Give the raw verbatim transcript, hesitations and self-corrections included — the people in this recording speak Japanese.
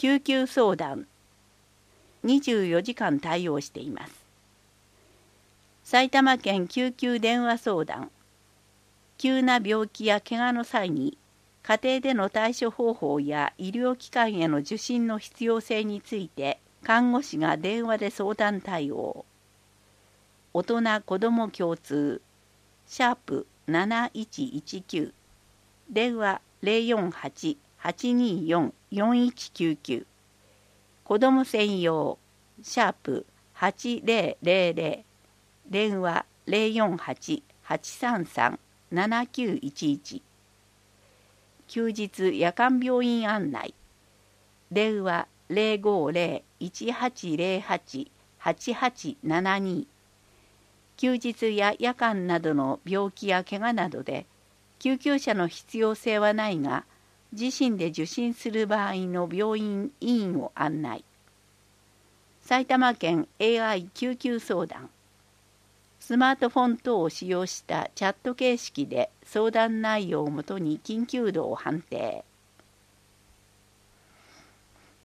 救急相談。にじゅうよじかん対応しています。埼玉県救急電話相談。急な病気や怪我の際に家庭での対処方法や医療機関への受診の必要性について看護師が電話で相談対応。大人子ども共通シャープなないちいちきゅう電話 ゼロよんはち はちにーよん よんいちきゅうきゅう子ども専用シャープはちゼロゼロゼロ電話 ゼロよんはち はちさんさん ななきゅういちいち休日夜間病院案内電話 ゼロごゼロ いちはちゼロはち はちはちななに休日や夜間などの病気や怪我などで救急車の必要性はないが自身で受診する場合の病院医院を案内。埼玉県 エーアイ 救急相談。スマートフォン等を使用したチャット形式で相談内容をもとに緊急度を判定。